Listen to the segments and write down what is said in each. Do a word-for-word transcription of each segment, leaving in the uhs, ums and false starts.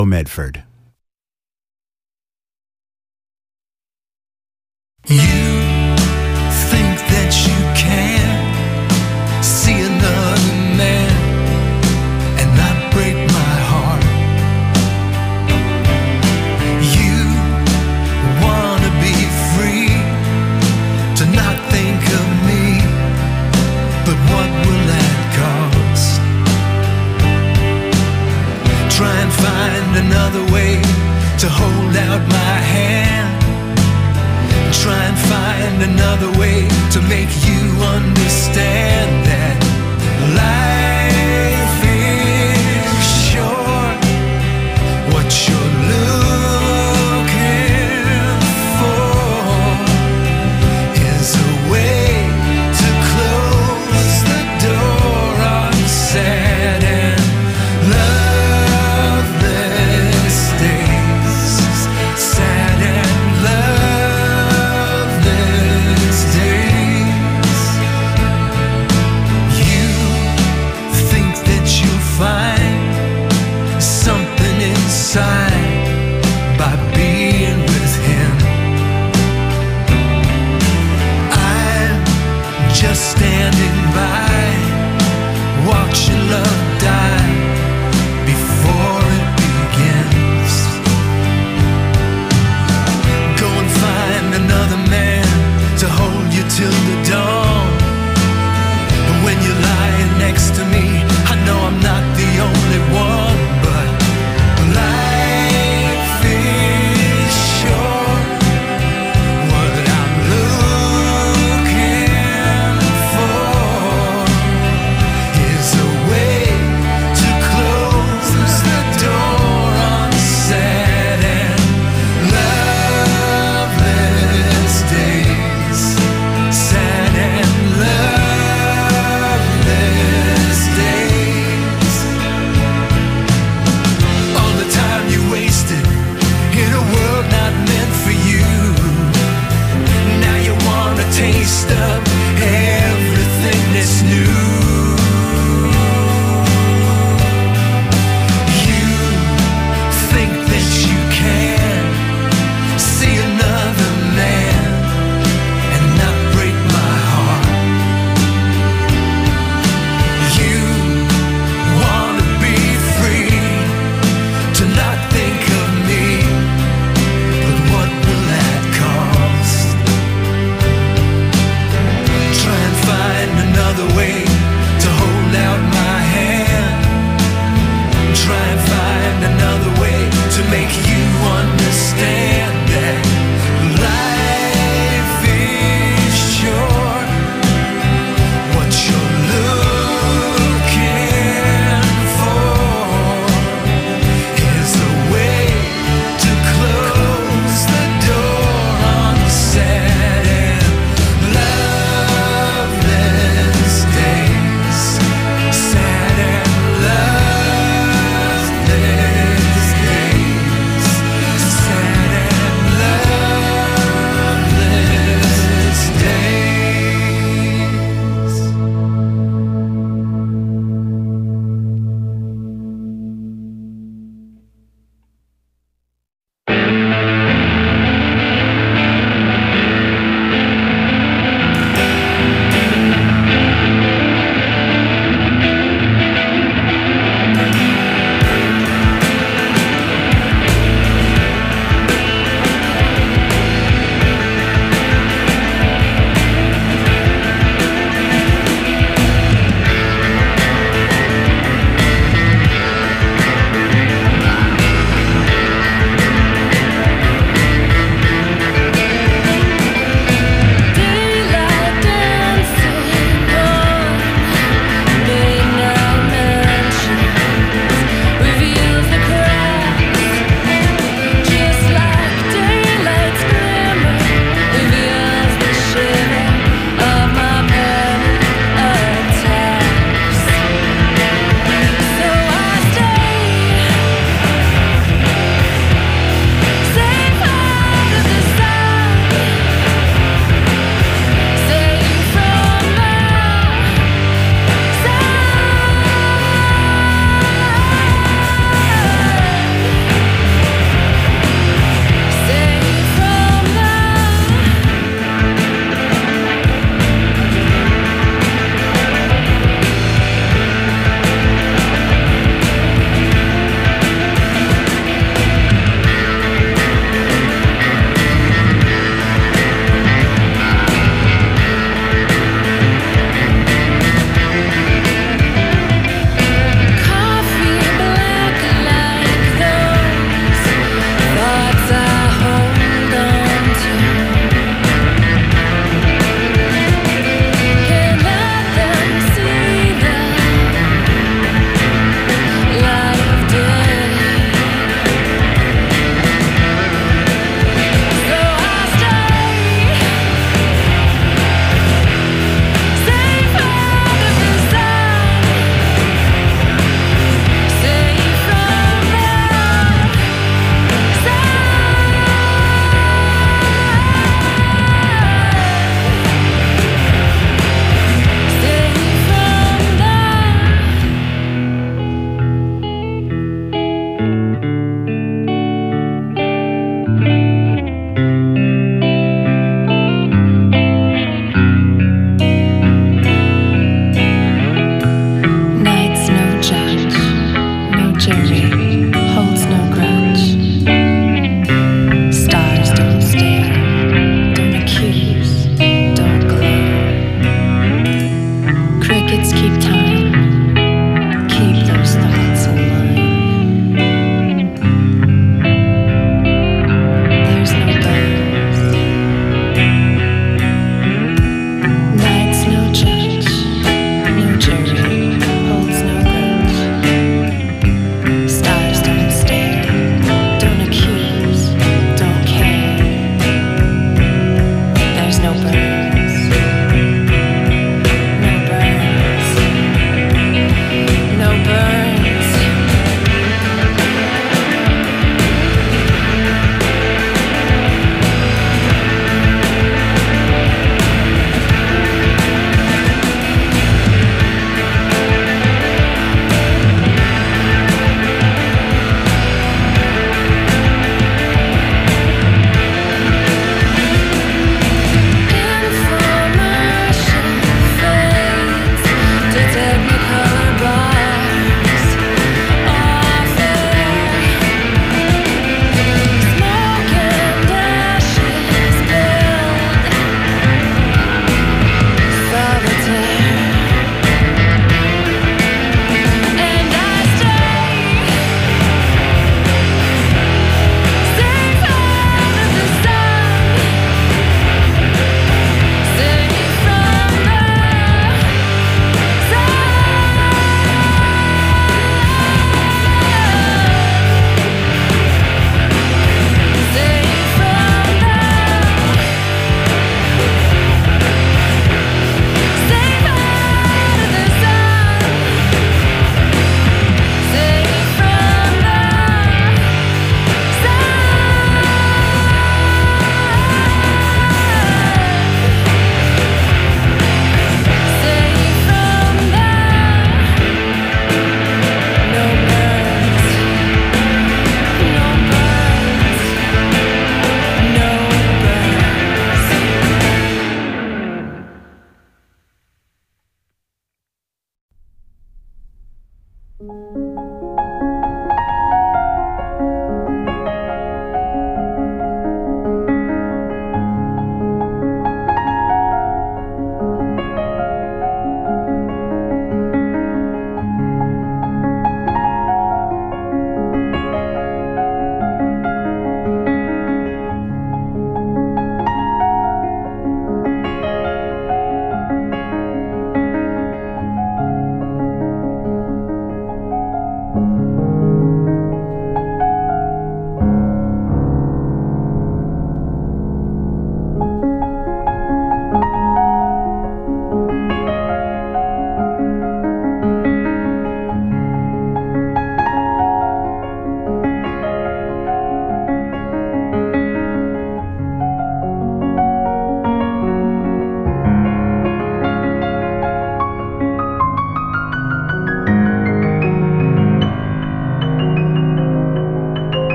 Medford. You think that you can see another man and not break my heart. You wanna be free to not think of me, but what will that cost? Try and find another way to hold out my hand. Try and find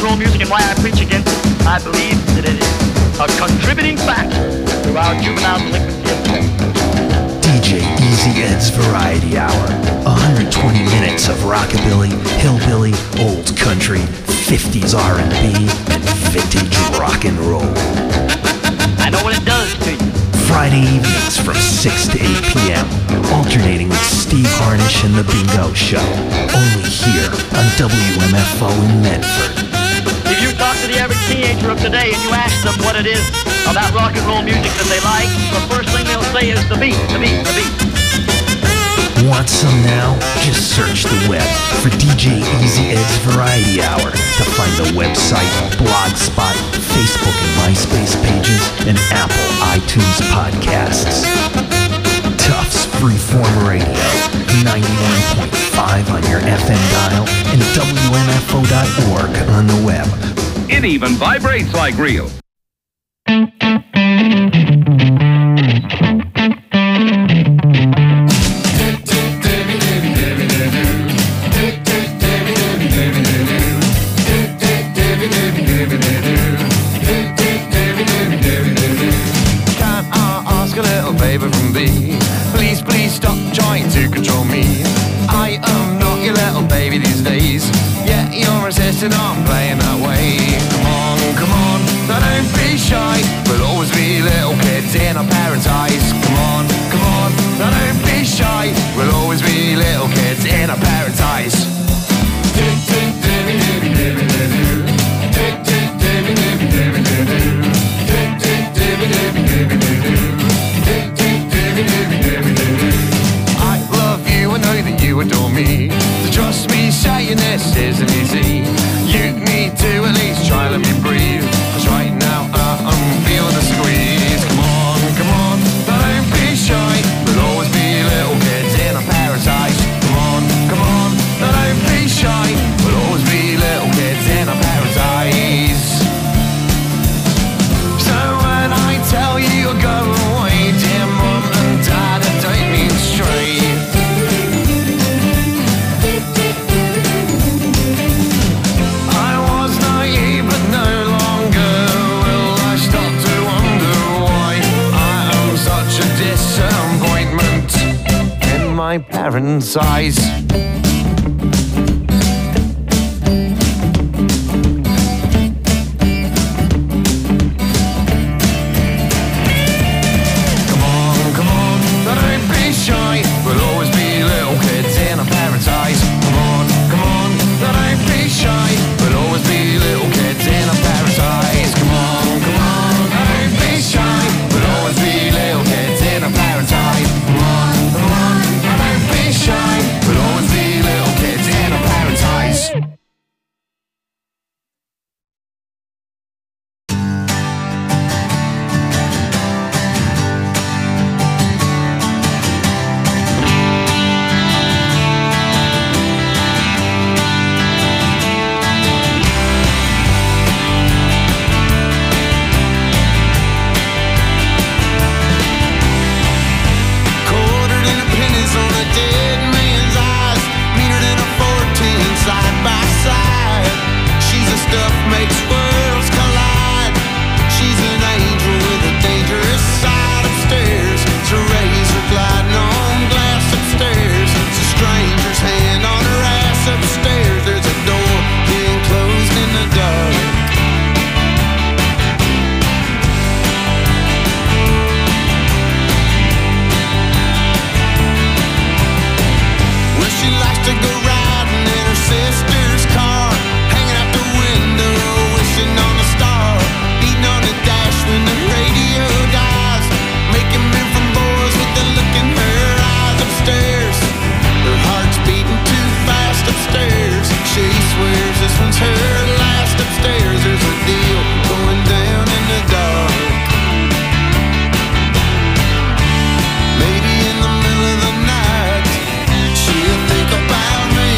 roll music and why I preach against it. I believe that it is a contributing factor to our juvenile delinquency epidemic. D J Easy Ed's Variety Hour. one hundred twenty minutes of rockabilly, hillbilly, old country, fifties R and B, and vintage rock and roll. I know what it does to you. Friday evenings from six to eight p.m. Alternating with Steve Harnish and The Bingo Show. Only here on W M F O in Medford. If you talk to the average teenager of today and you ask them what it is about rock and roll music that they like, the first thing they'll say is the beat, the beat, the beat. Want some now? Just search the web for D J Easy Ed's Variety Hour to find the website, Blogspot, Facebook and MySpace pages, and Apple iTunes podcasts. Tufts Freeform Radio, ninety-one point five on your F M dial, and W M F O dot org on the web. It even vibrates like real. Please, please stop trying to control me. I am not your little baby these days. Yeah, you're resisting, I'm playing that way. Come on, come on, now don't be shy. We'll always be little kids in our parents' eyes. Come on, come on, now don't be shy. We'll always be little kids in our parents' eyes. You adore me, so trust me saying this isn't easy. You need to at least try let me breathe, cause right now uh, I'm feeling the squeeze. Come on, come on, don't be shy. We'll always be little kids in our parents' eyes. Come on, come on, don't be shy. We'll always be little kids in our parents' eyes. So when I tell you to go away, dear mom and dad, I don't mean straight. My parents' eyes. Maybe in the middle of the night she'll think about me.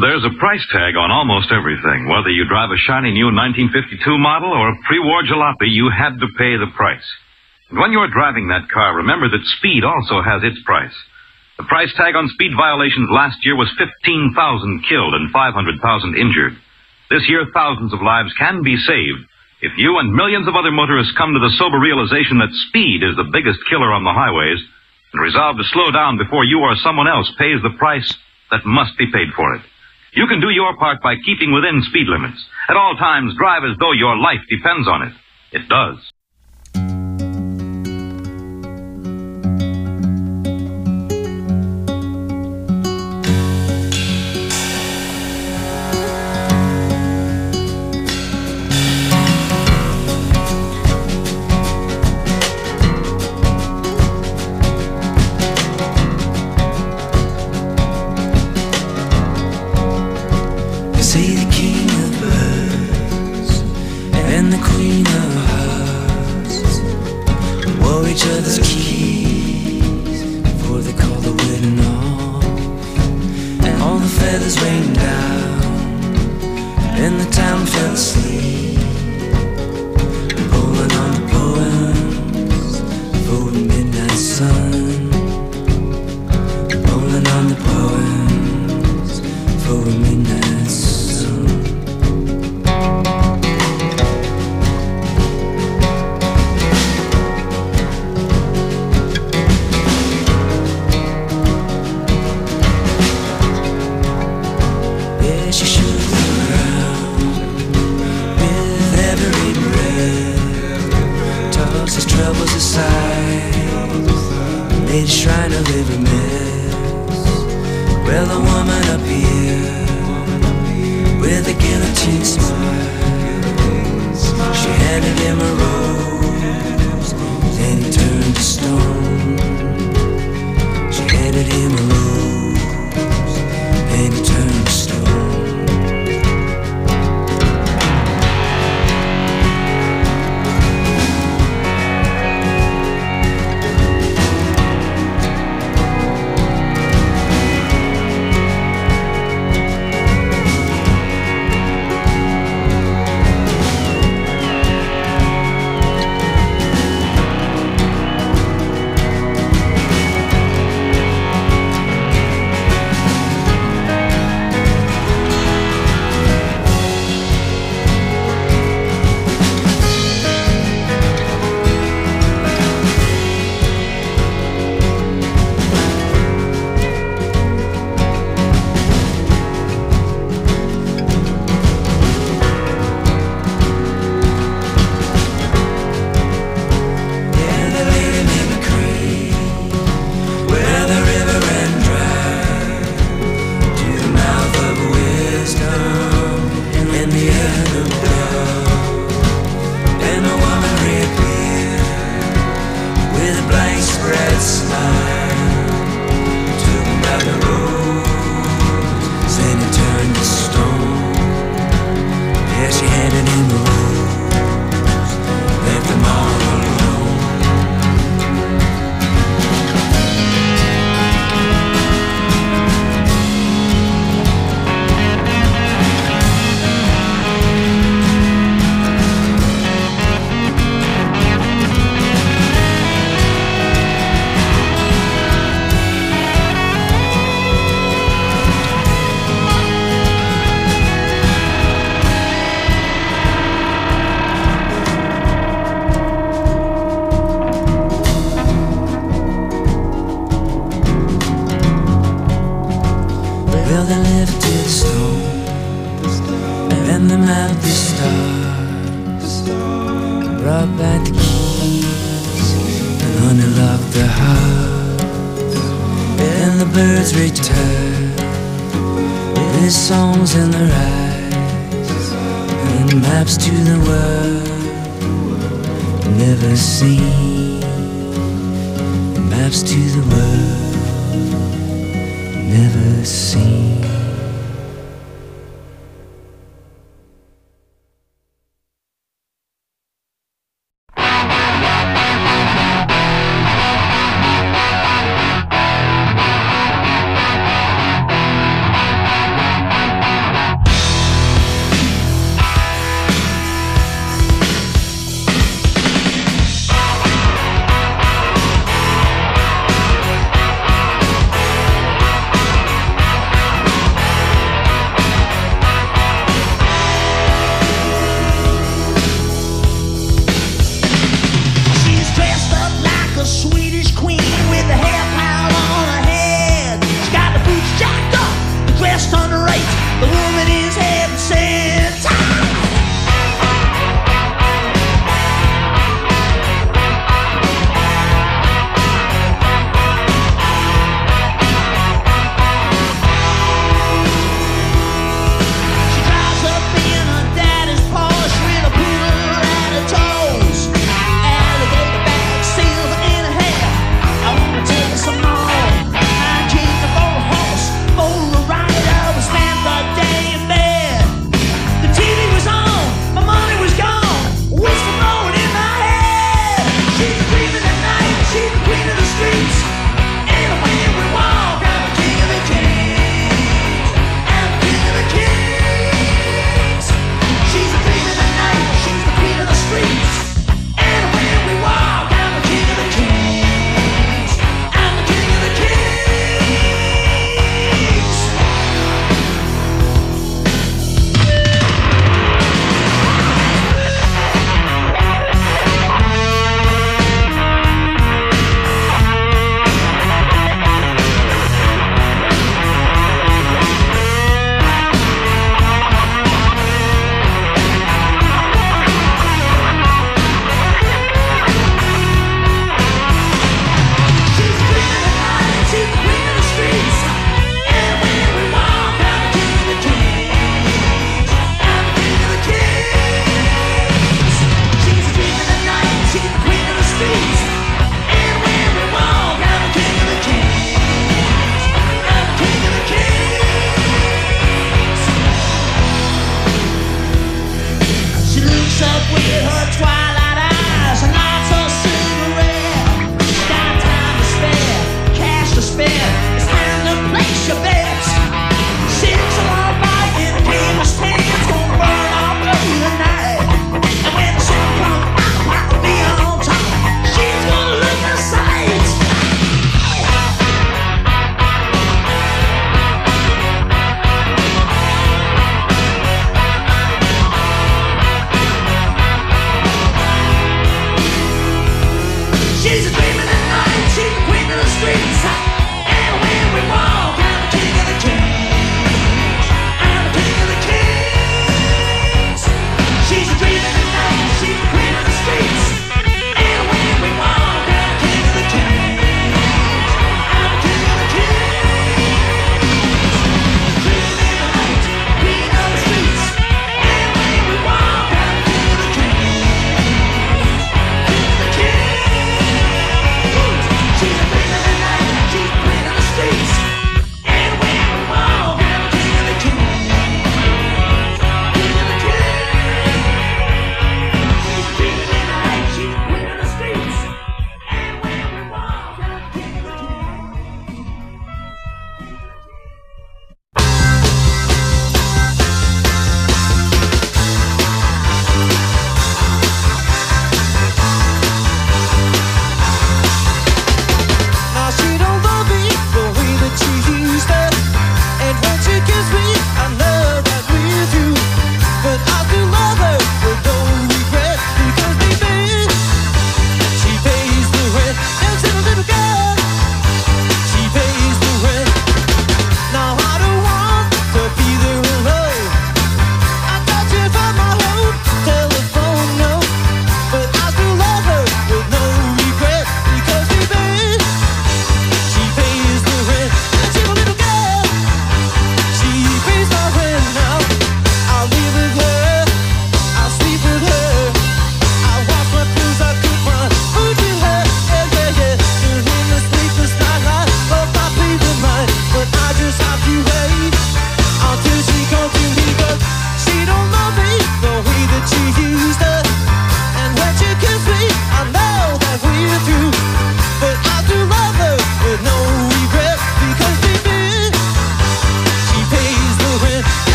There's a price tag on almost everything. Whether you drive a shiny new nineteen fifty-two model or a pre-war jalopy, you had to pay the price. And when you're driving that car, remember that speed also has its price. The price tag on speed violations last year was fifteen thousand killed and five hundred thousand injured. This year, thousands of lives can be saved if you and millions of other motorists come to the sober realization that speed is the biggest killer on the highways and resolve to slow down before you or someone else pays the price that must be paid for it. You can do your part by keeping within speed limits. At all times, drive as though your life depends on it. It does.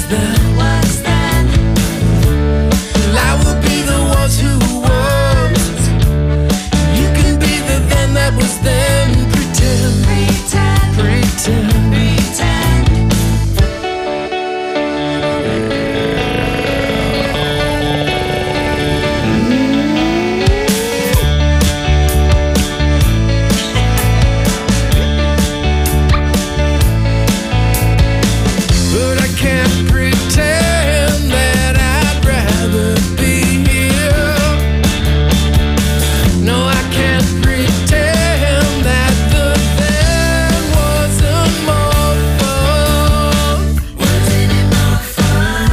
then. Well, I will be the was who was. You can be the then that was then. Pretend, pretend, pretend, pretend. But I can't pretend that I'd rather be here. No, I can't pretend that the then wasn't more fun. Wasn't it more fun?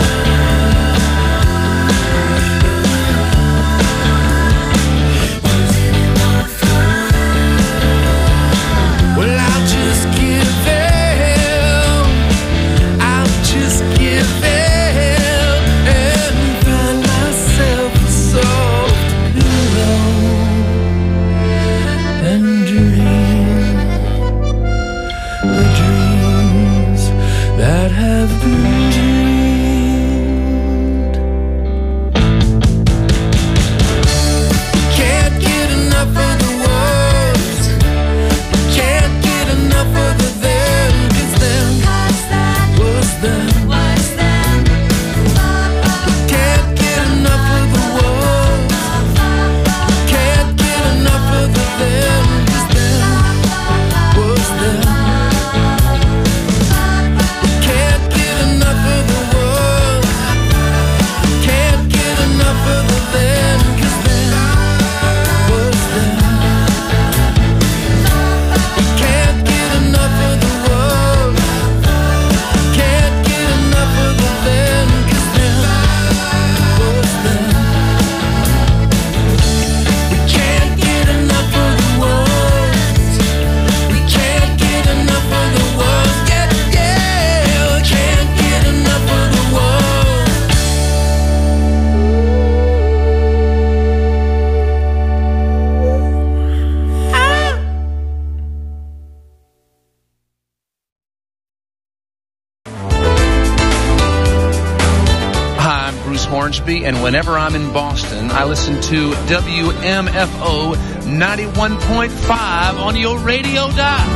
Wasn't it more fun? Well, I'll just give in. I'll just give in and find myself a soft pillow and dream the dreams that have been dreamed. Can't get enough of the words. Can't get enough of the then, 'cause then was then. Can't get enough of the words. Can't get enough of the then, 'cause then was then. Can't get enough of the words. Can't get enough of the then, 'cause then was then. Can't get enough of the world. Can't get enough of the then, 'cause then was then. We can't get enough of the world. We can't get enough of the world. Yeah, yeah. We can't get enough of the world. Hi, I'm Bruce Hornsby, and whenever I'm in Boston, I listen to W M F O ninety-one point five on your radio dial.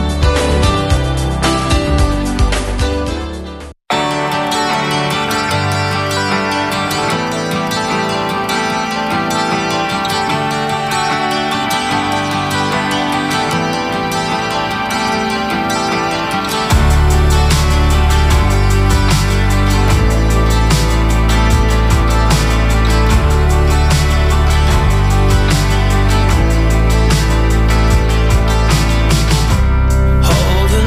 Hold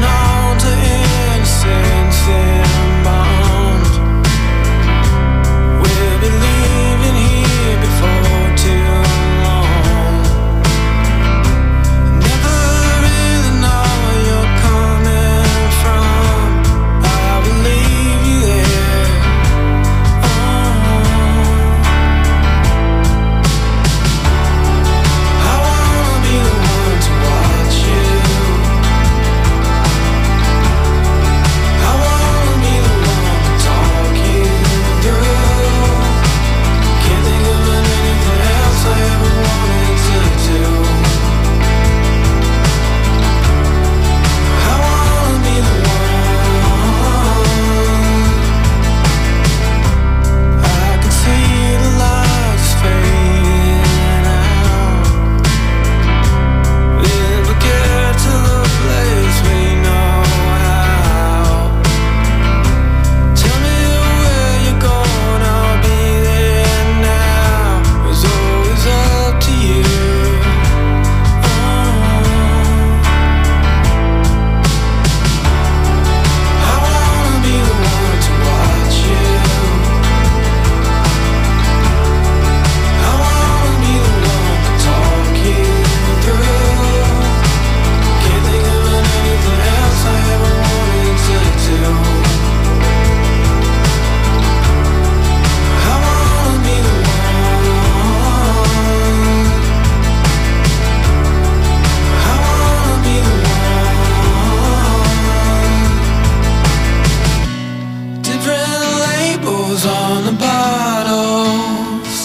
labels on the bottles,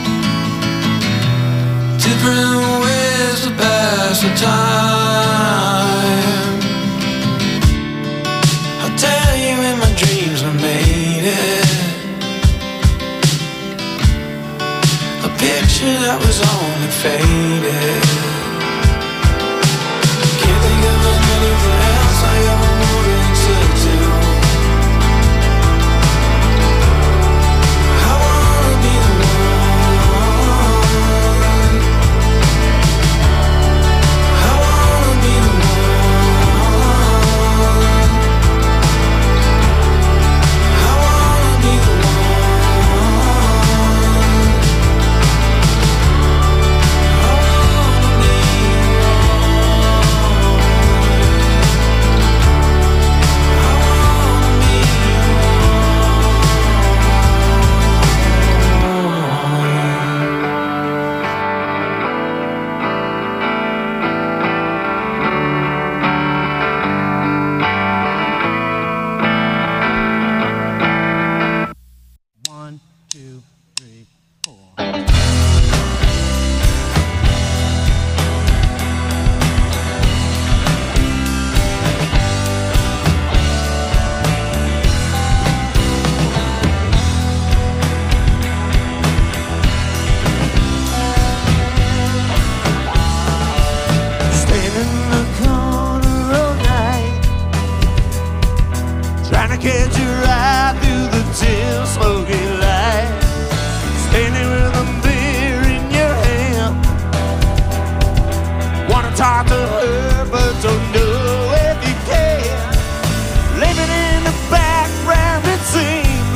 different ways to pass the time. I'll tell you in my dreams I made it, a picture that was only faded. Can't think of anything else I ever wanted to do. I wanna be the one. I wanna be the one. I wanna be the One, two, three, four. Standing in the corner all night, trying to catch your eye through the dim smoky light. Standing with a beer in your hand, wanna talk to her but don't know if you can. Living in the background it seems,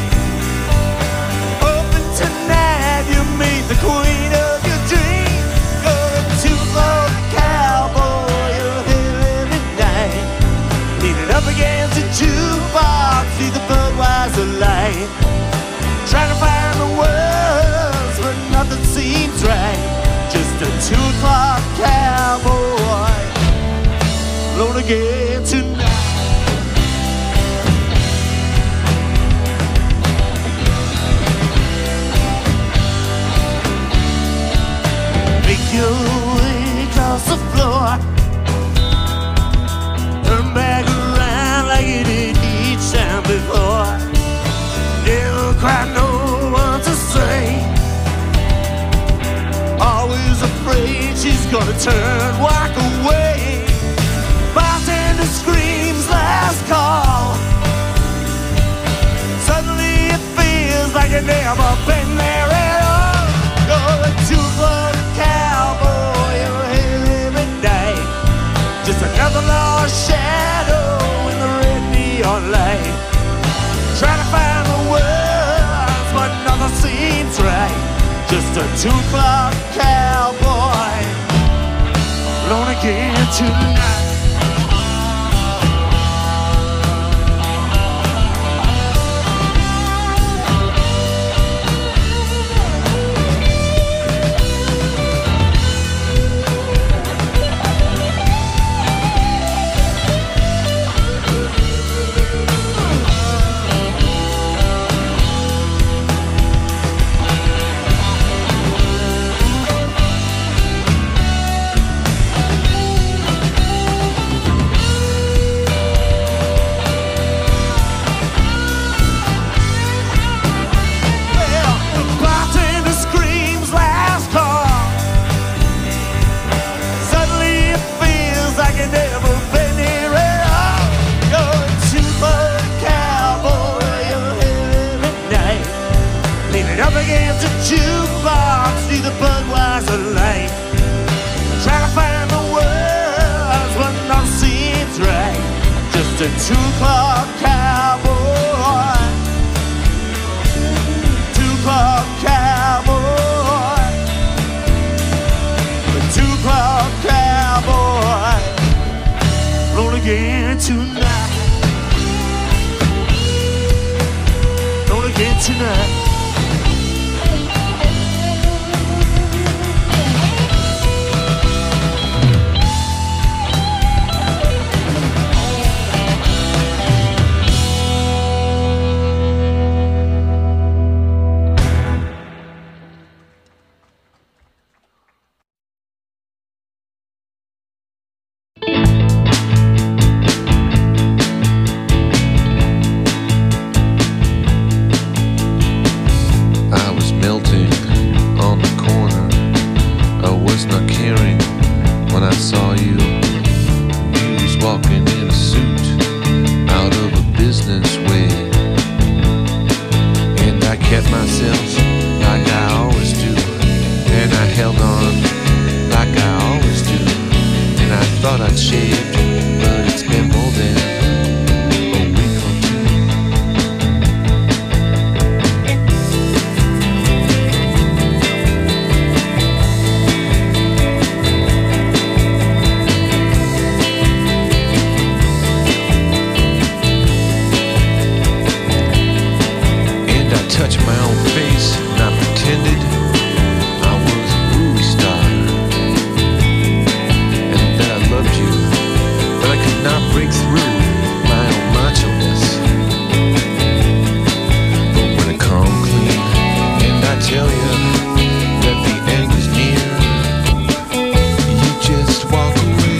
open tonight you meet the queen of your dreams. Going to the cowboy every night, leaning up against the jukebox, see the Budweiser light. Trying to find the words, but nothing seems right. Just a two o'clock cowboy, alone again tonight. Make your way across the floor, turn back around like you did each time before. Never quite know what to say, always afraid she's gonna turn, walk away. Bartender screams last call, suddenly it feels like you've never been there at all. You're a two-club cowboy, you're here every night, just another lost shadow in the red neon light. Trying to find the words, but nothing seems right. Just a two-o'clock cowboy, alone again tonight. Up against the jukebox, see the Budweiser light. Trying to find the words, but nothing seems right. Just a two-o'clock cowboy, two-o'clock cowboy, a two-o'clock cowboy, roll again tonight, roll again tonight. shaped, but it's been more than a week or two. And I touched my own face, and I pretended I was a movie star, and that I loved you, but I could not break through my own macho-ness. But when I come clean, and I tell you that the end is near, you just walk away.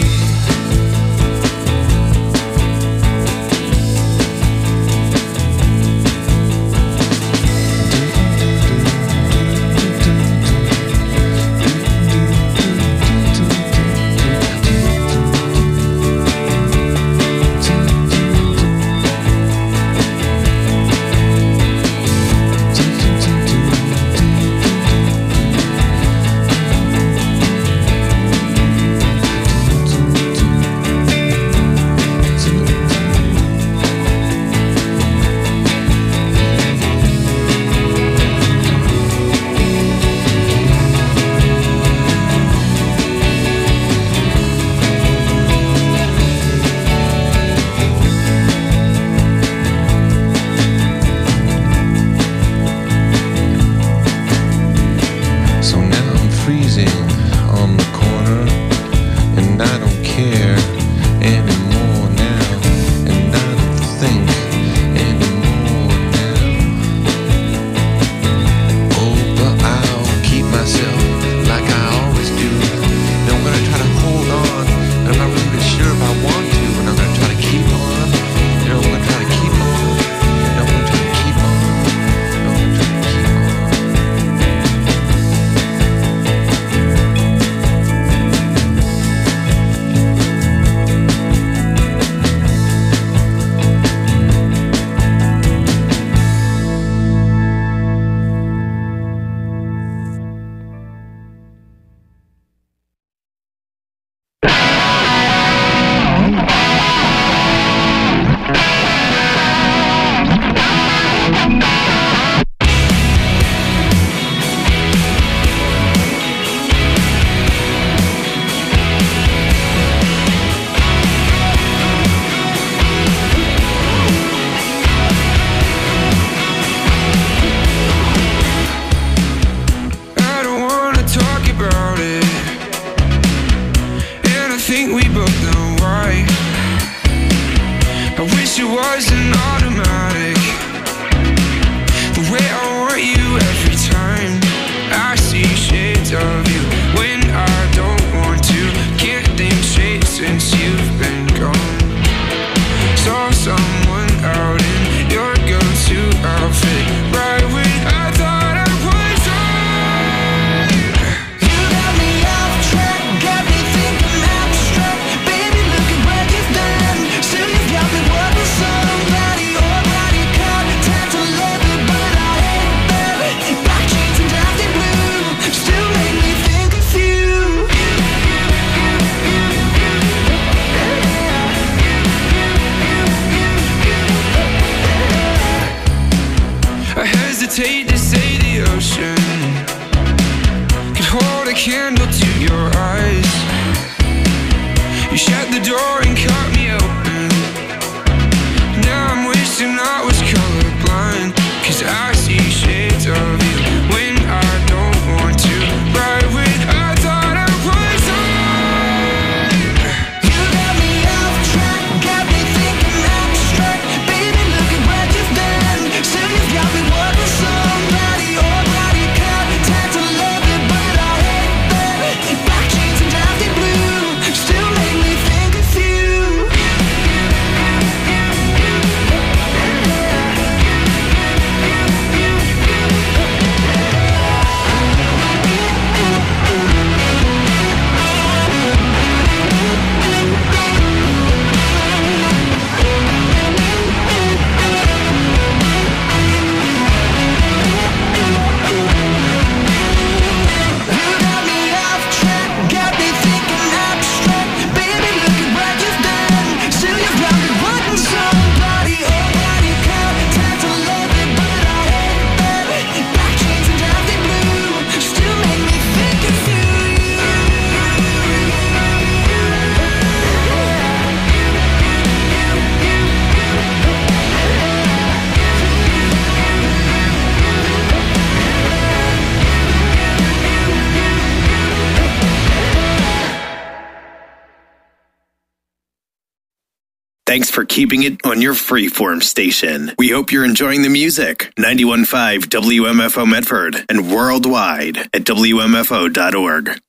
So now I'm freezing on the corner, and I don't care anymore now, and I don't think anymore now. Oh, but I'll keep myself like I always do, and I'm gonna try to hold on, and I'm not really sure if I want to, and I'm gonna try to keep on, and I'm gonna try to keep on, and I'm gonna try to keep on, and I'm gonna try to keep on. I don't wanna talk about it, and I think we both know why. I wish it wasn't automatic, the way I want you every time I see shades of you when I don't want to. Can't think straight since you've been gone. Saw someone out in your go-to outfit right when I thought I was on. You got me off track, got me thinking abstract. Baby, look at what you've done. Still you've got me wanting somebody, or body card. Time to love it, but I hate that. Black jeans and drafty blue still make me think of you. I hesitate to say the ocean could hold a candle to your eyes. You shut the door and cut me open. Now I'm wishing I was colorblind, 'cause I see shades of you when I don't want to. Right when I thought I was on. You got me off track, got me thinking abstract. Baby, look at what you've done. Still you've got me wanting somebody, or body card. Time to love it, but I hate that. Black jeans and drafty blue still make me think of you. Thanks for keeping it on your freeform station. We hope you're enjoying the music. ninety-one point five W M F O Medford and worldwide at W M F O dot org.